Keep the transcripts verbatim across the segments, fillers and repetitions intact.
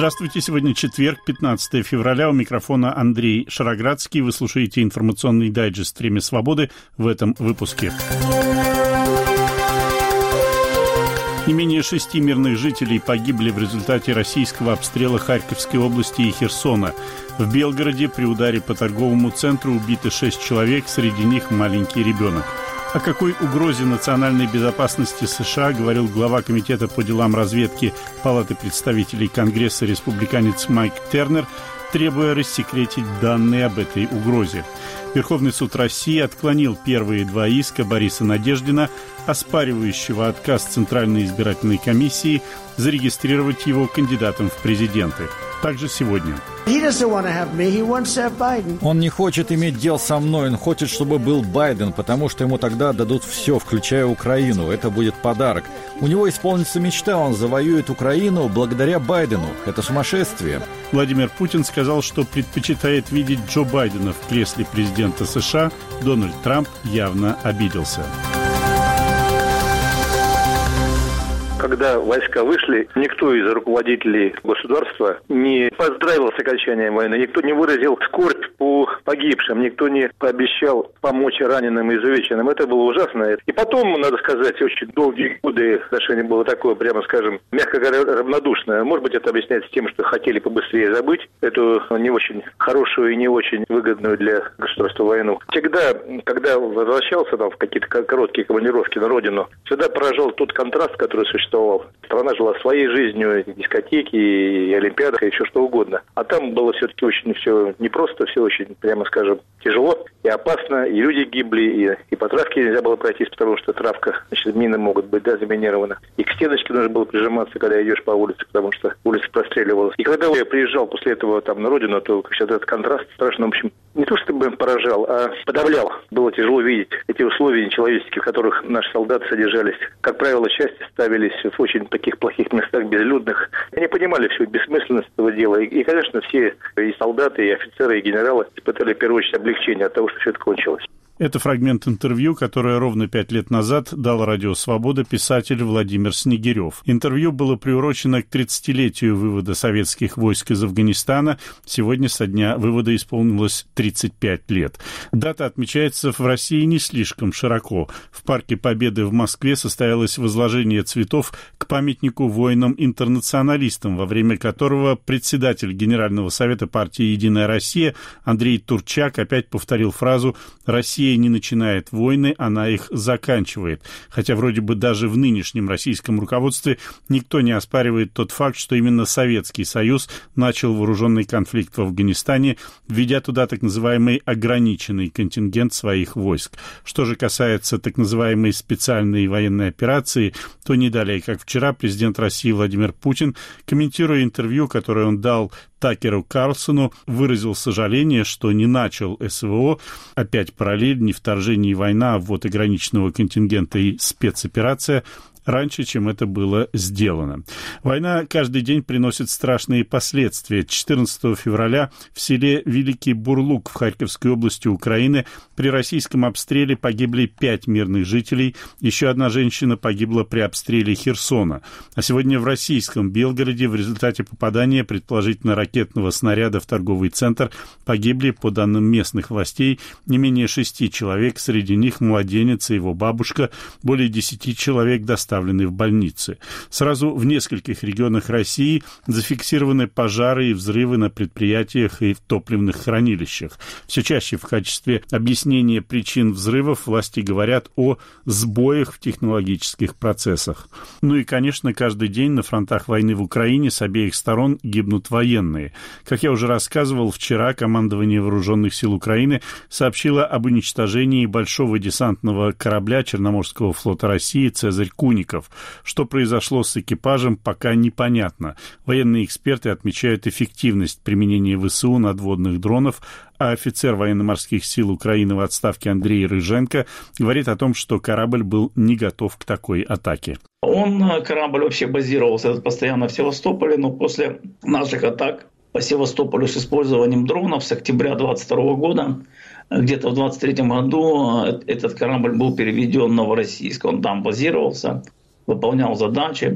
Здравствуйте. Сегодня четверг, пятнадцатое февраля. У микрофона Андрей Шароградский. Вы слушаете информационный дайджест «Время свободы» в этом выпуске. Не менее шести мирных жителей погибли в результате российского обстрела Харьковской области и Херсона. В Белгороде при ударе по торговому центру убиты шесть человек, среди них маленький ребенок. О какой угрозе национальной безопасности США говорил глава Комитета по делам разведки Палаты представителей Конгресса республиканец Майк Тернер, требуя рассекретить данные об этой угрозе. Верховный суд России отклонил первые два иска Бориса Надеждина, оспаривающего отказ Центральной избирательной комиссии зарегистрировать его кандидатом в президенты. Также сегодня. Он не хочет иметь дел со мной, он хочет, чтобы был Байден, потому что ему тогда дадут все, включая Украину. Это будет подарок. У него исполнится мечта, он завоюет Украину благодаря Байдену. Это сумасшествие. Владимир Путин сказал, что предпочитает видеть Джо Байдена в кресле президента США. Дональд Трамп явно обиделся. Когда войска вышли, никто из руководителей государства не поздравил с окончанием войны, никто не выразил скорбь по погибшим, никто не пообещал помочь раненым и изувеченным. Это было ужасно. И потом, надо сказать, очень долгие годы отношение было такое, прямо скажем, мягко говоря, равнодушное. Может быть, это объясняется тем, что хотели побыстрее забыть эту не очень хорошую и не очень выгодную для государства войну. Всегда, когда возвращался там в какие-то короткие командировки на родину, всегда поражал тот контраст, который существовал. Страна жила своей жизнью, дискотеки, и олимпиады, и еще что угодно. А там было все-таки очень все непросто, все очень, прямо скажем, тяжело и опасно, и люди гибли, и, и по травке нельзя было пройтись, потому что травка, значит, мины могут быть, да, заминированы. И к стеночке нужно было прижиматься, когда идешь по улице, потому что улица простреливалась. И когда я приезжал после этого там на родину, то сейчас этот контраст страшно, в общем, не то чтобы поражал, а подавлял. Было тяжело видеть эти условия нечеловеческие, в которых наши солдаты содержались. Как правило, части ставились в очень таких плохих местах, безлюдных. Они понимали всю бессмысленность этого дела. И, и, конечно, все и солдаты, и офицеры, и генералы испытали в первую очередь облегчение от того, что все это кончилось. Это фрагмент интервью, которое ровно пять лет назад дал «Радио Свобода» писатель Владимир Снегирев. Интервью было приурочено к тридцатилетию вывода советских войск из Афганистана. Сегодня со дня вывода исполнилось тридцать пять лет. Дата отмечается в России не слишком широко. В Парке Победы в Москве состоялось возложение цветов к памятнику воинам-интернационалистам, во время которого председатель Генерального совета партии «Единая Россия» Андрей Турчак опять повторил фразу «Россия не начинает войны, она их заканчивает». Хотя вроде бы даже в нынешнем российском руководстве никто не оспаривает тот факт, что именно Советский Союз начал вооруженный конфликт в Афганистане, введя туда так называемый ограниченный контингент своих войск. Что же касается так называемой специальной военной операции, то не далее, как вчера, президент России Владимир Путин, комментируя интервью, которое он дал Такеру Карлсону, выразил сожаление, что не начал СВО, опять параллель, не вторжение и война, а ввод ограниченного контингента и спецоперация, раньше, чем это было сделано. Война каждый день приносит страшные последствия. четырнадцатого февраля в селе Великий Бурлук в Харьковской области Украины при российском обстреле погибли пять мирных жителей. Еще одна женщина погибла при обстреле Херсона. А сегодня в российском Белгороде в результате попадания, предположительно ракетного снаряда в торговый центр, погибли, по данным местных властей, не менее шести человек, среди них младенец и его бабушка, более десяти человек доставлены в больницы. Сразу в нескольких регионах России зафиксированы пожары и взрывы на предприятиях и в топливных хранилищах. Все чаще в качестве объяснения причин взрывов власти говорят о сбоях в технологических процессах. Ну и, конечно, каждый день на фронтах войны в Украине с обеих сторон гибнут военные. Как я уже рассказывал, вчера командование Вооруженных сил Украины сообщило об уничтожении большого десантного корабля Черноморского флота России «Цезарь Куников». Что произошло с экипажем, пока непонятно. Военные эксперты отмечают эффективность применения ВСУ надводных дронов, а офицер военно-морских сил Украины в отставке Андрей Рыженко говорит о том, что корабль был не готов к такой атаке. Он, корабль, вообще базировался постоянно в Севастополе, но после наших атак по Севастополю с использованием дронов с октября двадцать второго года, где-то в двадцать третьем году этот корабль был переведен в Новороссийск. Он там базировался, выполнял задачи.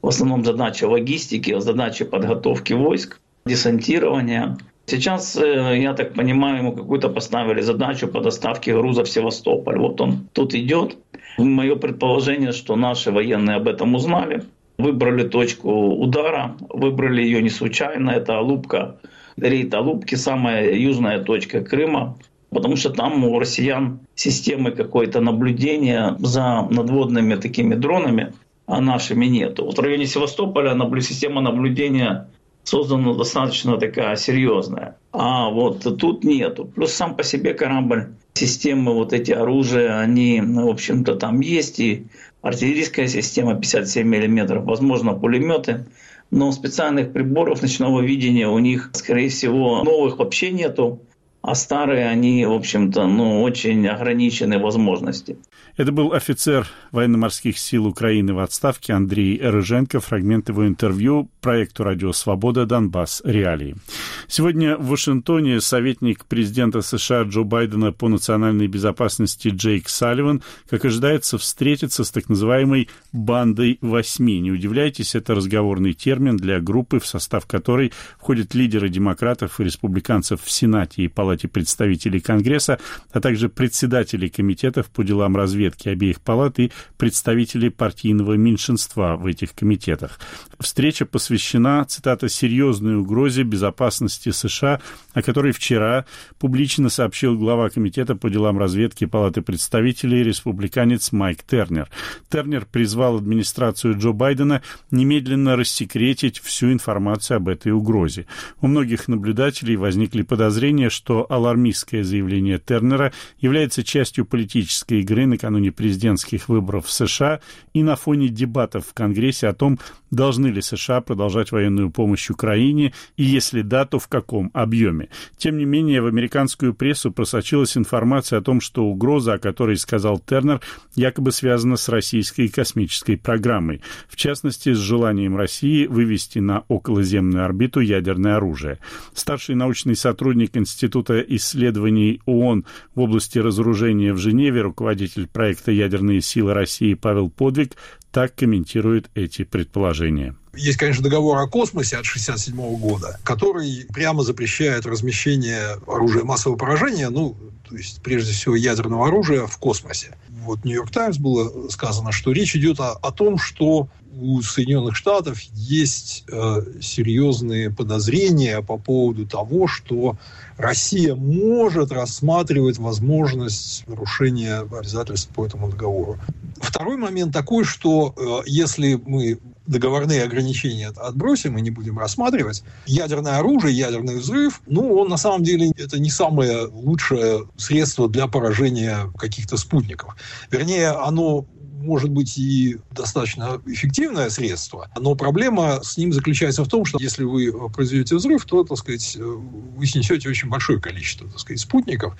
в основном задача логистики, задача подготовки войск, десантирования. Сейчас, я так понимаю, ему какую-то поставили задачу по доставке груза в Севастополь. Вот он тут идет. Мое предположение, что наши военные об этом узнали, выбрали точку удара, выбрали ее не случайно. Это Алупка, рейд Алупки, самая южная точка Крыма, потому что там у россиян системы какое-то наблюдения за надводными такими дронами, а нашими нету. Вот в районе Севастополя система наблюдения создана достаточно такая серьезная, а вот тут нету. Плюс сам по себе корабль, системы вот эти оружия, они, в общем-то, там есть, и артиллерийская система пятьдесят семь миллиметров, возможно, пулеметы, но специальных приборов ночного видения у них, скорее всего, новых вообще нету, а старые, они, в общем-то, ну, очень ограничены возможности. Это был офицер военно-морских сил Украины в отставке Андрей Рыженко. Фрагмент его интервью проекту «Радио Свобода. Донбасс. Реалии». Сегодня в Вашингтоне советник президента США Джо Байдена по национальной безопасности Джейк Салливан, как ожидается, встретится с так называемой «бандой восьми». Не удивляйтесь, это разговорный термин для группы, в состав которой входят лидеры демократов и республиканцев в Сенате и Палате представителей Конгресса, а также председатели комитетов по делам разведки обеих палат и представители партийного меньшинства в этих комитетах. Встреча посвящена, цитата, «серьезной угрозе безопасности США», о которой вчера публично сообщил глава комитета по делам разведки Палаты представителей республиканец Майк Тернер. Тернер призвал администрацию Джо Байдена немедленно рассекретить всю информацию об этой угрозе. У многих наблюдателей возникли подозрения, что алармистское заявление Тернера является частью политической игры накануне президентских выборов в США и на фоне дебатов в Конгрессе о том, должны ли США продолжать военную помощь Украине, и если да, то в каком объеме. Тем не менее, в американскую прессу просочилась информация о том, что угроза, о которой сказал Тернер, якобы связана с российской космической программой, в частности, с желанием России вывести на околоземную орбиту ядерное оружие. Старший научный сотрудник Института исследований ООН в области разоружения в Женеве, руководитель проекта «Ядерные силы России» Павел Подвиг, так комментирует эти предположения. Есть, конечно, договор о космосе от шестьдесят седьмого года, который прямо запрещает размещение оружия массового поражения, ну, то есть, прежде всего, ядерного оружия в космосе. Вот в «Нью-Йорк Таймс» было сказано, что речь идет о, о том, что у Соединенных Штатов есть э, серьезные подозрения по поводу того, что Россия может рассматривать возможность нарушения обязательств по этому договору. Второй момент такой, что э, если мы договорные ограничения отбросим и не будем рассматривать, ядерное оружие, ядерный взрыв, ну, он на самом деле это не самое лучшее средство для поражения каких-то спутников. Вернее, оно может быть и достаточно эффективное средство, но проблема с ним заключается в том, что если вы произведете взрыв, то, так сказать, вы снесете очень большое количество, так сказать, спутников,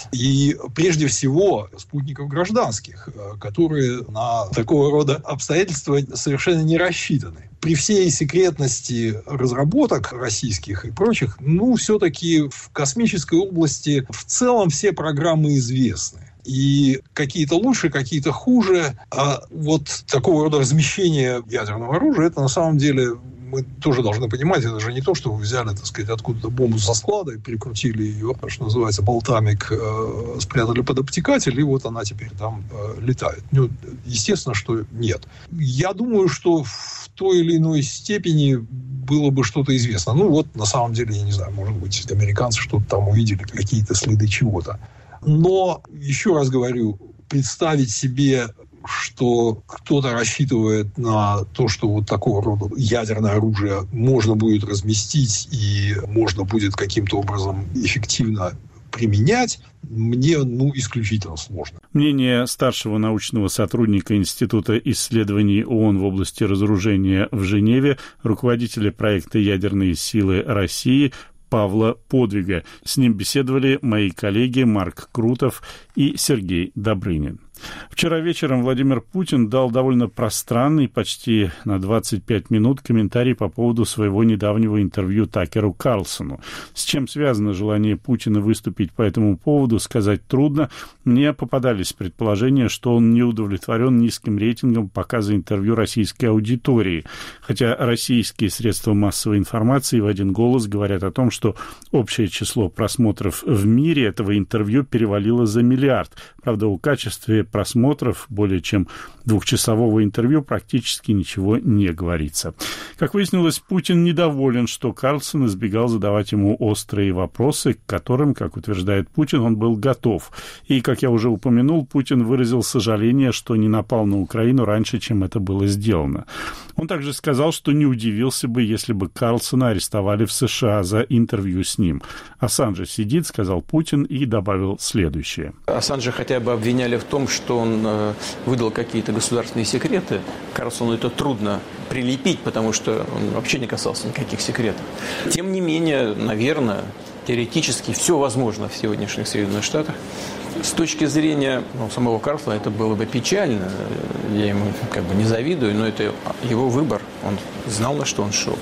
и прежде всего спутников гражданских, которые на такого рода обстоятельства совершенно не рассчитаны. При всей секретности разработок российских и прочих, ну, все-таки в космической области в целом все программы известны. И какие-то лучше, какие-то хуже. А вот такого рода размещение ядерного оружия, это на самом деле, мы тоже должны понимать, это же не то, что вы взяли, так сказать, откуда-то бомбу со склада и прикрутили ее, что называется, болтами, э, спрятали под обтекатель, и вот она теперь там э, летает. Ну, естественно, что нет. Я думаю, что в той или иной степени было бы что-то известно. Ну, вот, на самом деле, я не знаю, может быть, американцы что-то там увидели, какие-то следы чего-то. Но, еще раз говорю, представить себе, что кто-то рассчитывает на то, что вот такого рода ядерное оружие можно будет разместить и можно будет каким-то образом эффективно применять, мне, ну, исключительно сложно. Мнение старшего научного сотрудника Института исследований ООН в области разоружения в Женеве, руководителя проекта «Ядерные силы России» Павла Подвига. С ним беседовали мои коллеги Марк Крутов и Сергей Добрынин. Вчера вечером Владимир Путин дал довольно пространный, почти на двадцать пять минут, комментарий по поводу своего недавнего интервью Такеру Карлсону. С чем связано желание Путина выступить по этому поводу, сказать трудно. Мне попадались предположения, что он не удовлетворен низким рейтингом показа интервью российской аудитории. Хотя российские средства массовой информации в один голос говорят о том, что общее число просмотров в мире этого интервью перевалило за миллиард. Правда, о качестве просмотров более чем двухчасового интервью практически ничего не говорится. Как выяснилось, Путин недоволен, что Карлсон избегал задавать ему острые вопросы, к которым, как утверждает Путин, он был готов. И, как я уже упомянул, Путин выразил сожаление, что не напал на Украину раньше, чем это было сделано. Он также сказал, что не удивился бы, если бы Карлсона арестовали в США за интервью с ним. Ассанж сидит, сказал Путин, и добавил следующее. Ассанжа хотя бы обвиняли в том, что он э, выдал какие-то государственные секреты. Карлсону это трудно прилепить, потому что он вообще не касался никаких секретов. Тем не менее, наверное, теоретически все возможно в сегодняшних Соединенных Штатах. С точки зрения ну, самого Карлсона это было бы печально. Я ему как бы не завидую, но это его выбор. Он знал, на что он шел.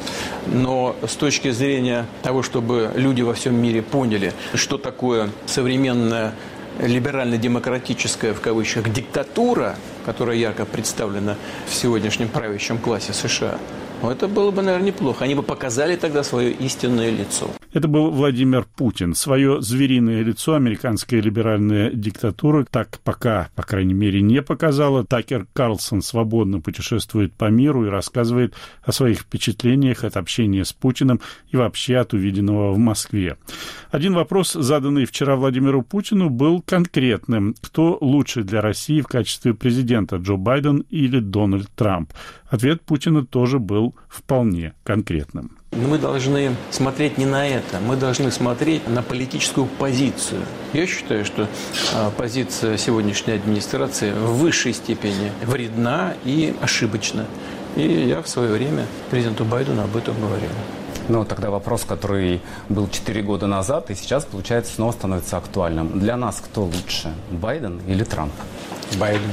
Но с точки зрения того, чтобы люди во всем мире поняли, что такое современная либерально-демократическая, в кавычках, диктатура, которая ярко представлена в сегодняшнем правящем классе США, это было бы, наверное, неплохо. Они бы показали тогда свое истинное лицо. Это был Владимир Путин. Свое звериное лицо американская либеральная диктатура так пока, по крайней мере, не показала. Такер Карлсон свободно путешествует по миру и рассказывает о своих впечатлениях от общения с Путиным и вообще от увиденного в Москве. Один вопрос, заданный вчера Владимиру Путину, был конкретным. Кто лучше для России в качестве президента, Джо Байден или Дональд Трамп? Ответ Путина тоже был вполне конкретным. Мы должны смотреть не на это, мы должны смотреть на политическую позицию. Я считаю, что позиция сегодняшней администрации в высшей степени вредна и ошибочна. И я в свое время президенту Байдену об этом говорил. Ну, тогда вопрос, который был четыре года назад и сейчас, получается, снова становится актуальным. Для нас кто лучше, Байден или Трамп? Байден.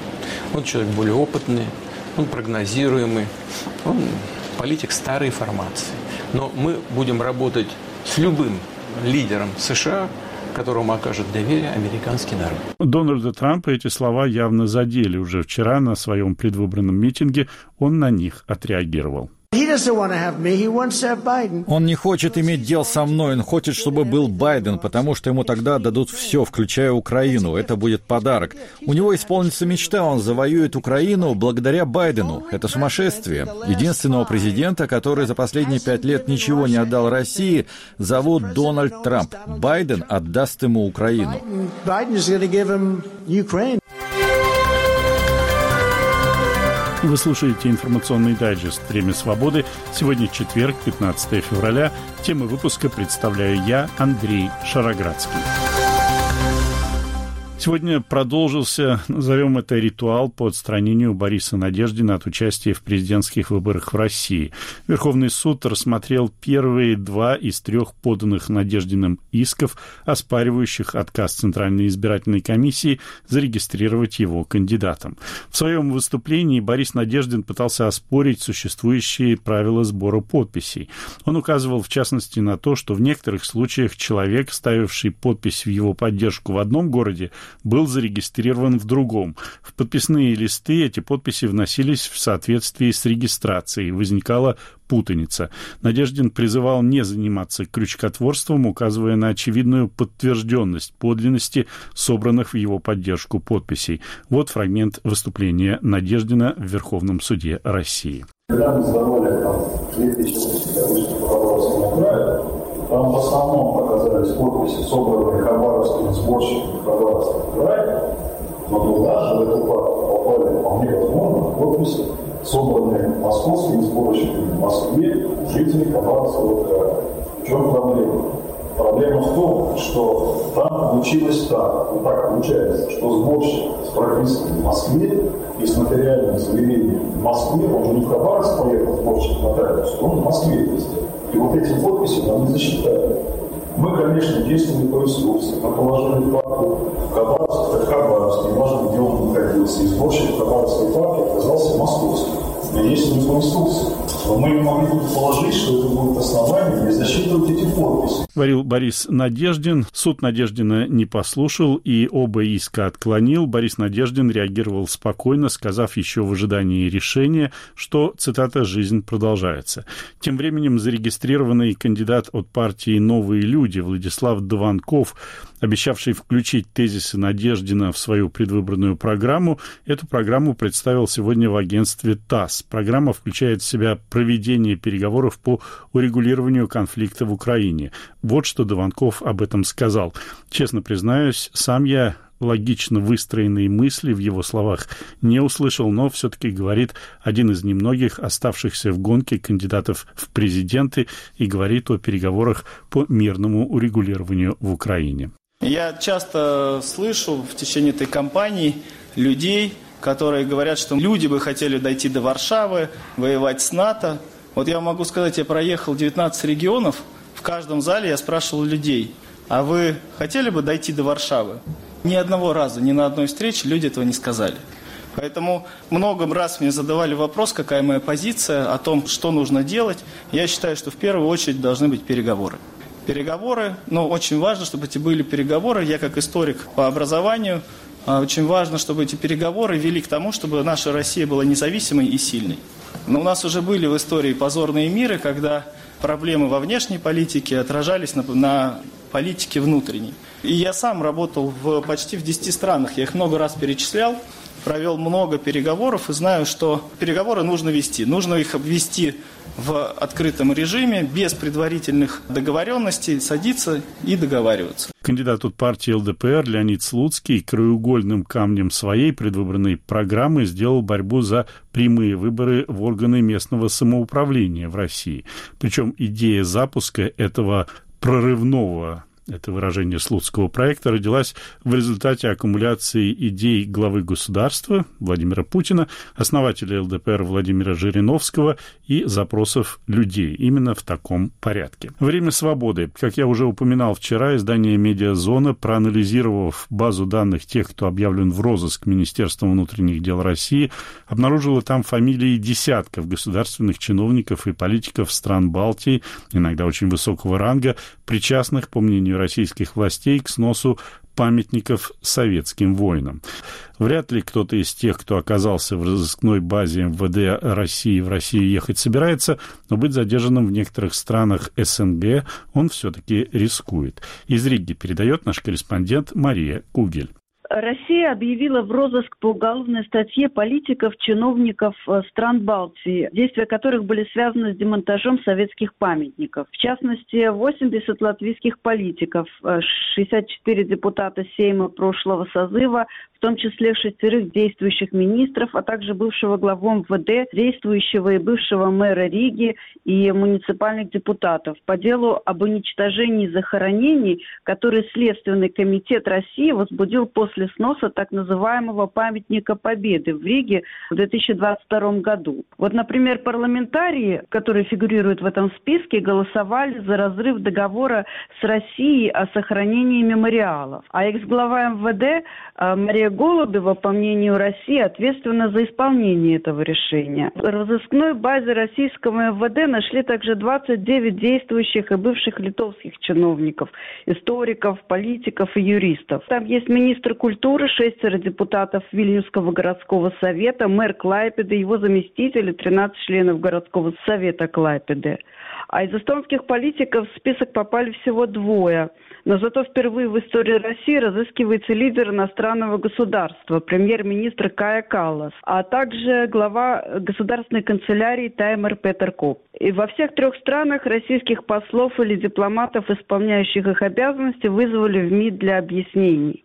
Он человек более опытный, он прогнозируемый, он политик старой формации. Но мы будем работать с любым лидером США, которому окажет доверие американский народ. Дональда Трампа эти слова явно задели. Уже вчера на своем предвыборном митинге он на них отреагировал. Он не хочет иметь дел со мной, он хочет, чтобы был Байден, потому что ему тогда дадут все, включая Украину. Это будет подарок. У него исполнится мечта, он завоюет Украину благодаря Байдену. Это сумасшествие. Единственного президента, который за последние пять лет ничего не отдал России, зовут Дональд Трамп. Байден отдаст ему Украину. Вы слушаете информационный дайджест «Время свободы». Сегодня четверг, пятнадцатое февраля. Темы выпуска представляю я, Андрей Шароградский. Сегодня продолжился, назовем это, ритуал по отстранению Бориса Надеждина от участия в президентских выборах в России. Верховный суд рассмотрел первые два из трех поданных Надеждиным исков, оспаривающих отказ Центральной избирательной комиссии зарегистрировать его кандидатом. В своем выступлении Борис Надеждин пытался оспорить существующие правила сбора подписей. Он указывал, в частности, на то, что в некоторых случаях человек, ставивший подпись в его поддержку в одном городе, был зарегистрирован в другом. В подписные листы эти подписи вносились в соответствии с регистрацией. Возникала путаница. Надеждин призывал не заниматься крючкотворством, указывая на очевидную подтвержденность подлинности собранных в его поддержку подписей. Вот фрагмент выступления Надеждина в Верховном суде России. Когда мы сдавали там две тысячи по Хабаровскому краю, там в основном оказались подписи, собранные хабаровскими сборщиками Хабаровского края, но туда же в эту партию попали вполне возможно подписи, собранные московскими сборщиками в Москве жителей Хабаровского края. В чем проблема? Проблема в том, что там получилось так, вот так получается, что сборщик с пропиской в Москве и с нотариальным заверением в Москве, он же не в Хабаровск поехал, сборщик нотариус, он в Москве есть. И вот эти подписи нам не засчитали. Мы, конечно, действовали по инструкции. Мы положили папку в Хабаровск, это Хабаровск, неважно, где он находился. И сборщик Хабаровской папки оказался московским. Мы действовали по инструкции. Но мы могли предположить, что это будет основание для засчитывать эти подписи. Говорил Борис Надеждин. Суд Надеждина не послушал и оба иска отклонил. Борис Надеждин реагировал спокойно, сказав еще в ожидании решения, что, цитата, «жизнь продолжается». Тем временем зарегистрированный кандидат от партии «Новые люди» Владислав Дованков, обещавший включить тезисы Надеждина в свою предвыборную программу, эту программу представил сегодня в агентстве ТАСС. Программа включает в себя проведение переговоров по урегулированию конфликта в Украине. Вот что Дованков об этом сказал. Честно признаюсь, сам я логично выстроенные мысли в его словах не услышал, но все-таки говорит один из немногих оставшихся в гонке кандидатов в президенты и говорит о переговорах по мирному урегулированию в Украине. Я часто слышу в течение этой кампании людей, которые говорят, что люди бы хотели дойти до Варшавы, воевать с НАТО. Вот я могу сказать, я проехал девятнадцать регионов, в каждом зале я спрашивал людей, а вы хотели бы дойти до Варшавы? Ни одного раза, ни на одной встрече люди этого не сказали. Поэтому много раз мне задавали вопрос, какая моя позиция о том, что нужно делать. Я считаю, что в первую очередь должны быть переговоры. Переговоры, но очень важно, чтобы эти были переговоры. Я как историк по образованию, очень важно, чтобы эти переговоры вели к тому, чтобы наша Россия была независимой и сильной. Но у нас уже были в истории позорные миры, когда проблемы во внешней политике отражались на, на политике внутренней. И я сам работал в, почти в десяти странах, я их много раз перечислял, провел много переговоров и знаю, что переговоры нужно вести. Нужно их вести в открытом режиме, без предварительных договоренностей, садиться и договариваться. Кандидат от партии эл дэ пэ эр Леонид Слуцкий краеугольным камнем своей предвыборной программы сделал борьбу за прямые выборы в органы местного самоуправления в России. Причем идея запуска этого прорывного, это выражение Слуцкого проекта, родилась в результате аккумуляции идей главы государства Владимира Путина, основателя эл дэ пэ эр Владимира Жириновского и запросов людей. Именно в таком порядке. Время свободы. Как я уже упоминал вчера, издание «Медиазона», проанализировав базу данных тех, кто объявлен в розыск Министерством внутренних дел России, обнаружило там фамилии десятков государственных чиновников и политиков стран Балтии, иногда очень высокого ранга, причастных, по мнению российских властей, к сносу памятников советским воинам. Вряд ли кто-то из тех, кто оказался в разыскной базе эм вэ дэ России в Россию ехать собирается, но быть задержанным в некоторых странах эс эн гэ он все-таки рискует. Из Риги передает наш корреспондент Мария Кугель. Россия объявила в розыск по уголовной статье политиков, чиновников стран Балтии, действия которых были связаны с демонтажом советских памятников. В частности, восемьдесят латвийских политиков, шестьдесят четыре депутата Сейма прошлого созыва, в том числе шестерых действующих министров, а также бывшего главу эм вэ дэ, действующего и бывшего мэра Риги и муниципальных депутатов по делу об уничтожении захоронений, которые Следственный комитет России возбудил после сноса так называемого памятника Победы в Риге в две тысячи двадцать втором году. Вот, например, парламентарии, которые фигурируют в этом списке, голосовали за разрыв договора с Россией о сохранении мемориалов. А экс-глава эм вэ дэ Мария Голубева, по мнению России, ответственна за исполнение этого решения. В разыскной базе российского эм вэ дэ нашли также двадцать девять действующих и бывших литовских чиновников, историков, политиков и юристов. Там есть министр культуры, шестеро депутатов Вильнюсского городского совета, мэр Клайпеды, его заместители, тринадцать членов городского совета Клайпеды. А из эстонских политиков в список попали всего двое. Но зато впервые в истории России разыскивается лидер иностранного государства, премьер-министр Кая Каллас, а также глава государственной канцелярии Таймер Петеркоп. И во всех трех странах российских послов или дипломатов, исполняющих их обязанности, вызвали в МИД для объяснений.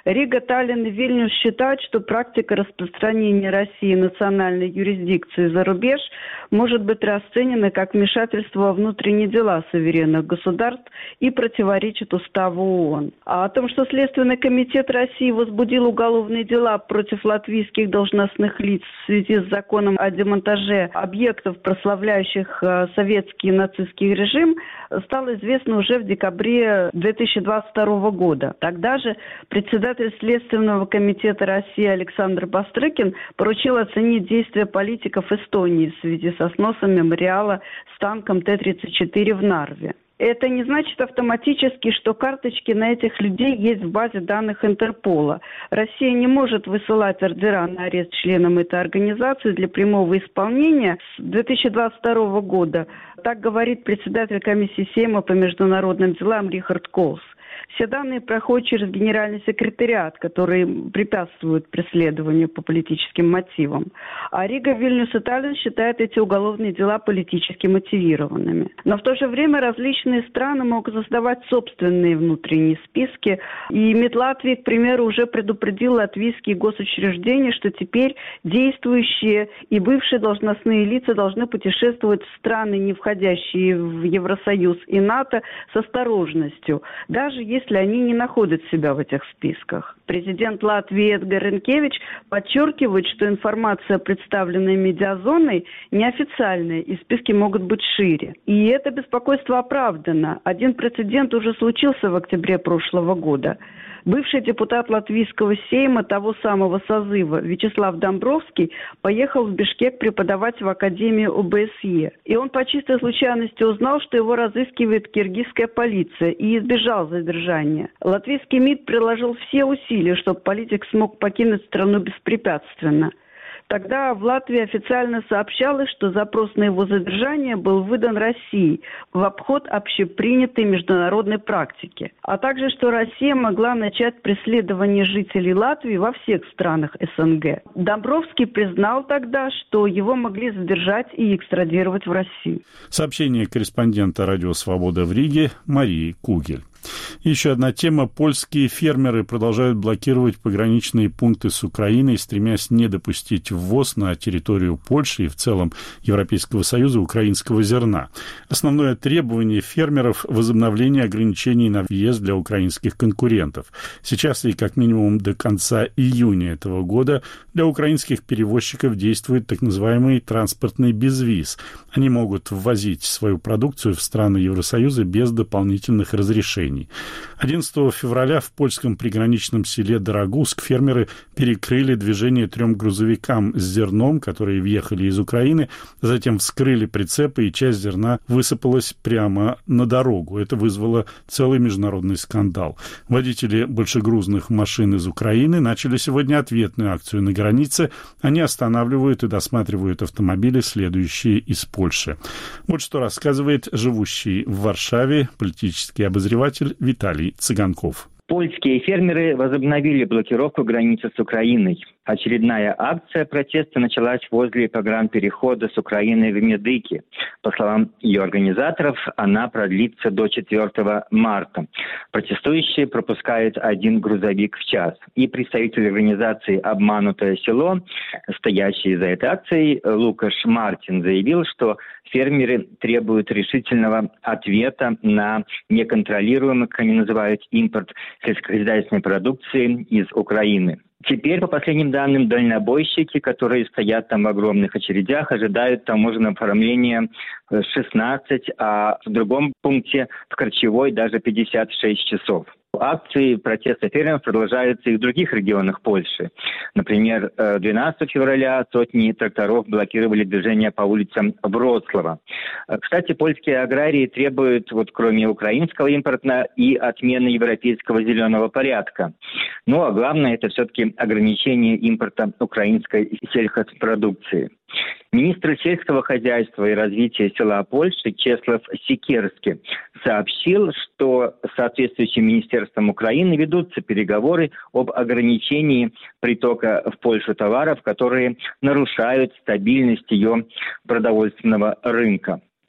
Рига, Таллин и Вильнюс считают, что практика распространения России национальной юрисдикции за рубеж может быть расценена как вмешательство во внутренние дела суверенных государств и противоречит уставу ООН. А о том, что Следственный комитет России возбудил уголовные дела против латвийских должностных лиц в связи с законом о демонтаже объектов, прославляющих советский и нацистский режим, стало известно уже в декабре две тысячи двадцать второго года. Тогда же председатель Следственного комитета России Александр Бастрыкин поручил оценить действия политиков Эстонии в связи со сносом мемориала с танком Т тридцать четыре в Нарве. Это не значит автоматически, что карточки на этих людей есть в базе данных Интерпола. Россия не может высылать ордера на арест членам этой организации для прямого исполнения с две тысячи двадцать второго года. Так говорит председатель комиссии Сейма по международным делам Рихард Колс. Все данные проходят через генеральный секретариат, который препятствует преследованию по политическим мотивам. А Рига, Вильнюс и Таллин считают эти уголовные дела политически мотивированными. Но в то же время различные страны могут создавать собственные внутренние списки. И МИД Латвии, к примеру, уже предупредил латвийские госучреждения, что теперь действующие и бывшие должностные лица должны путешествовать в страны, не входящие в Евросоюз и НАТО, с осторожностью, даже если они не находят себя в этих списках. Президент Латвии Эдгар Ринкевич подчеркивает, что информация, представленная медиазоной, неофициальная, и списки могут быть шире. И это беспокойство оправдано. Один прецедент уже случился в октябре прошлого года. Бывший депутат Латвийского Сейма того самого созыва Вячеслав Домбровский поехал в Бишкек преподавать в Академию О Бэ Эс Е. И он по чистой случайности узнал, что его разыскивает киргизская полиция, и избежал задержания. Латвийский МИД приложил все усилия, чтобы политик смог покинуть страну беспрепятственно. Тогда в Латвии официально сообщалось, что запрос на его задержание был выдан России в обход общепринятой международной практики, а также, что Россия могла начать преследование жителей Латвии во всех странах Эс Эн Гэ. Домбровский признал тогда, что его могли задержать и экстрадировать в Россию. Сообщение корреспондента «Радио Свобода» в Риге Марии Кугель. Еще одна тема. Польские фермеры продолжают блокировать пограничные пункты с Украиной, стремясь не допустить ввоз на территорию Польши и в целом Европейского Союза украинского зерна. Основное требование фермеров – возобновление ограничений на въезд для украинских конкурентов. Сейчас и как минимум до конца июня этого года для украинских перевозчиков действует так называемый транспортный безвиз. Они могут ввозить свою продукцию в страны Евросоюза без дополнительных разрешений. одиннадцатого февраля в польском приграничном селе Дорогуск фермеры перекрыли движение трем грузовикам с зерном, которые въехали из Украины, затем вскрыли прицепы, и часть зерна высыпалась прямо на дорогу. Это вызвало целый международный скандал. Водители большегрузных машин из Украины начали сегодня ответную акцию на границе. Они останавливают и досматривают автомобили, следующие из Польши. Вот что рассказывает живущий в Варшаве политический обозреватель Виталий Цыганков. Польские фермеры возобновили блокировку границы с Украиной. Очередная акция протеста началась возле погранперехода с Украиной в Медыки. По словам ее организаторов, она продлится до четвёртого марта. Протестующие пропускают один грузовик в час. И представитель организации «Обманутое село», стоящий за этой акцией, Лукаш Мартин, заявил, что фермеры требуют решительного ответа на неконтролируемый, как они называют, импорт сельскохозяйственной продукции из Украины. Теперь, по последним данным, дальнобойщики, которые стоят там в огромных очередях, ожидают таможенного оформления шестнадцать, а в другом пункте, в Корчевой, даже пятьдесят шесть часов. Акции протеста фермеров продолжаются и в других регионах Польши. Например, двенадцатого февраля сотни тракторов блокировали движение по улицам Вроцлава. Кстати, польские аграрии требуют, вот кроме украинского импорта, и отмены европейского зеленого порядка. Ну а главное, это все-таки ограничение импорта украинской сельхозпродукции. Министр сельского хозяйства и развития села Польши Чеслав Сикерский сообщил, что с соответствующим министерством Украины ведутся переговоры об ограничении притока в Польшу товаров, которые нарушают стабильность ее продовольственного рынка.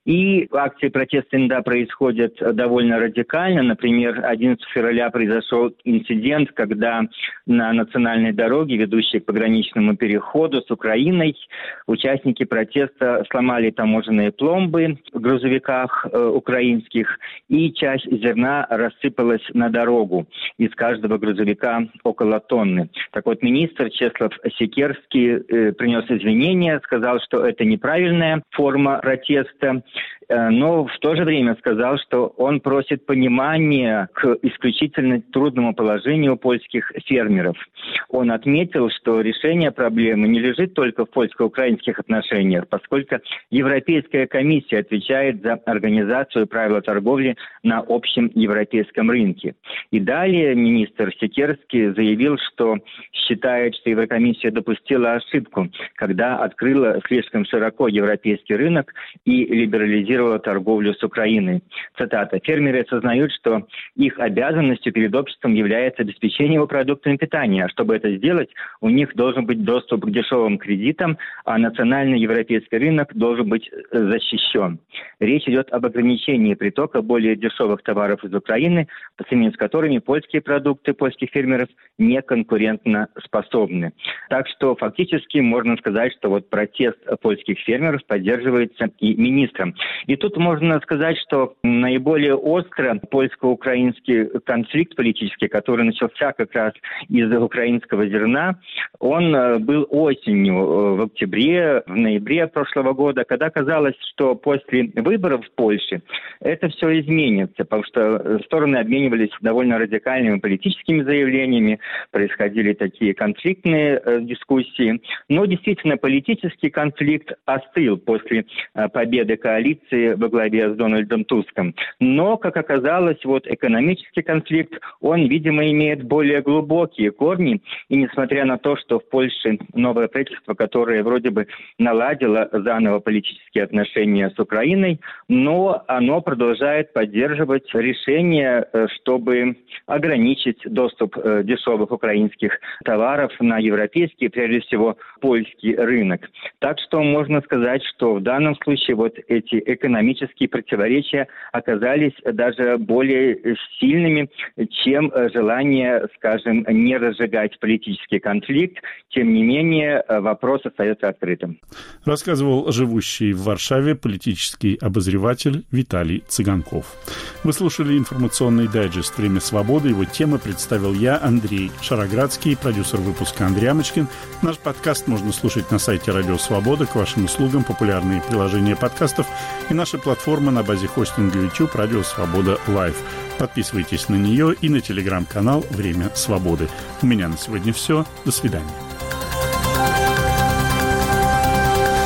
И акции протеста иногда происходят довольно радикально. Например, одиннадцатого февраля произошел инцидент, когда на национальной дороге, ведущей к пограничному переходу с Украиной, участники протеста сломали таможенные пломбы в грузовиках э, украинских, и часть зерна рассыпалась на дорогу. Из каждого грузовика около тонны. Так вот, министр Чеслав Секерский э, принес извинения, сказал, что это неправильная форма протеста, э, но в то же время сказал, что он просит понимания к исключительно трудному положению польских фермеров. Он отметил, что решение проблемы не лежит только в польско-украинских отношениях, поскольку Европейская комиссия отвечает за организацию правил торговли на общем европейском рынке. И далее министр Секерский заявил, что считает, что Еврокомиссия допустила ошибку, когда открыла слишком широко европейский рынок и либерализировала торговлю с Украиной. Цитата. «Фермеры осознают, что их обязанностью перед обществом является обеспечение его продуктами питания. А чтобы это сделать, у них должен быть доступ к дешевым кредитам, а национальный европейский рынок должен быть защищен. Речь идет об ограничении притока более дешевых товаров из Украины, по сравнению с которыми польские продукты польских фермеров не конкурентно способны». Так что фактически можно сказать, что вот протест польских фермеров поддерживается и министром. И тут можно сказать, что наиболее остро польско-украинский конфликт политический, который начался как раз из-за украинского зерна, он был осенью, в октябре, в ноябре прошлого года, когда казалось, что после выборов в Польше это все изменится, потому что стороны обменивались довольно радикальными политическими заявлениями, происходили такие конфликтные э, дискуссии. Но действительно политический конфликт остыл после э, победы коалиции во главе с Дональдом Туском. Но, как оказалось, вот экономический конфликт, он, видимо, имеет более глубокие корни. И несмотря на то, что в Польше новое правительство, которое вроде бы наладило заново политические отношения с Украиной, но оно продолжает поддерживать решение, чтобы ограничить доступ э, дешевых украинских товаров на европейский, прежде всего, польский рынок. Так что можно сказать, что в данном случае вот эти экономические противоречия оказались даже более сильными, чем желание, скажем, не разжигать политический конфликт. Тем не менее, вопрос остается открытым. Рассказывал живущий в Варшаве политический обозреватель Виталий Цыганков. Вы слушали информационный дайджест «Время свободы». Его темы представил я, Андрей Шароградский, продюсер выпуска Андрей Амочкин. Наш подкаст можно слушать на сайте Радио Свобода. К вашим услугам популярные приложения подкастов и наши платформы на базе хостинга YouTube Радио Свобода Лайв. Подписывайтесь на нее и на телеграм-канал «Время свободы». У меня на сегодня все. До свидания.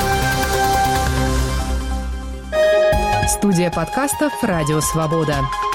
Студия подкастов «Радио Свобода».